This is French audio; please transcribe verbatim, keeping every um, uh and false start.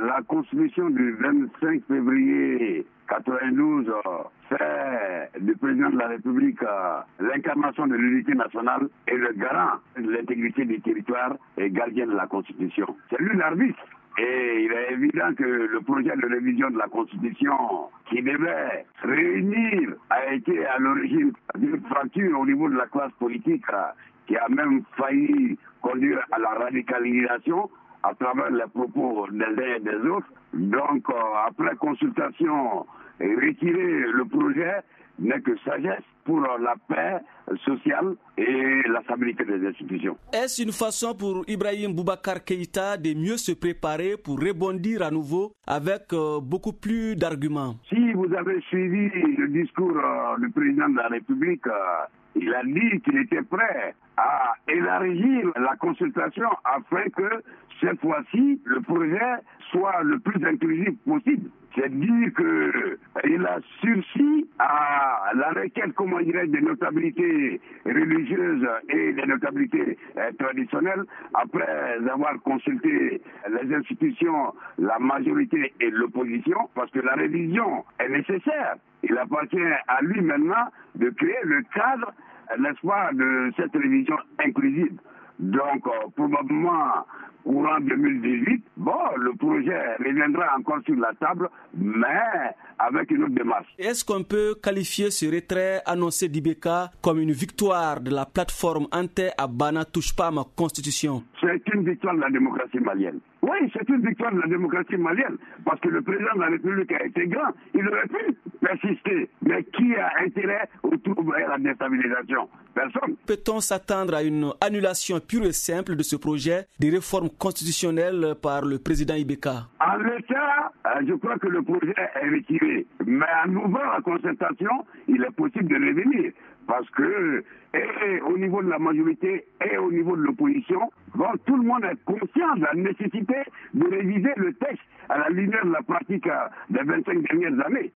la Constitution du vingt-cinq février quatre-vingt-douze fait du président de la République euh, l'incarnation de l'unité nationale et le garant de l'intégrité du territoire et gardien de la Constitution. C'est lui l'arbitre. Et il est évident que le projet de révision de la Constitution qui devait réunir a été à l'origine d'une fracture au niveau de la classe politique qui a même failli conduire à la radicalisation à travers les propos des uns et des autres. Donc, euh, après consultation et retirer le projet n'est que sagesse pour la paix sociale et la stabilité des institutions. Est-ce une façon pour Ibrahim Boubacar Keïta de mieux se préparer pour rebondir à nouveau avec euh, beaucoup plus d'arguments? Si vous avez suivi le discours euh, du président de la République, euh, il a dit qu'il était prêt à élargir la consultation afin que cette fois-ci, le projet soit le plus inclusif possible. C'est dire qu'il a sursis à la requête, comment dirais-je, des notabilités religieuses et des notabilités euh, traditionnelles, après avoir consulté les institutions, la majorité et l'opposition, parce que la révision est nécessaire. Il appartient à lui maintenant de créer le cadre, n'est-ce pas, de cette révision inclusive. Donc, euh, probablement, courant deux mille dix-huit, bon, le projet reviendra encore sur la table, mais avec une autre démarche. Est-ce qu'on peut qualifier ce retrait annoncé d'I B K comme une victoire de la plateforme Ante Abana touche pas à ma constitution? C'est une victoire de la démocratie malienne. Oui, c'est une victoire de la démocratie malienne, parce que le président de la République a été grand. Il aurait pu persister, mais qui a intérêt au trouble et à la déstabilisation? Personne. Peut-on s'attendre à une annulation pure et simple de ce projet de réforme constitutionnelle par le président I B K? En l'état, je crois que le projet est retiré. Mais en ouvrant la concertation, il est possible de revenir. Parce que, et au niveau de la majorité et au niveau de l'opposition, bon, tout le monde est conscient de la nécessité de réviser le texte à la lumière de la pratique des vingt-cinq dernières années.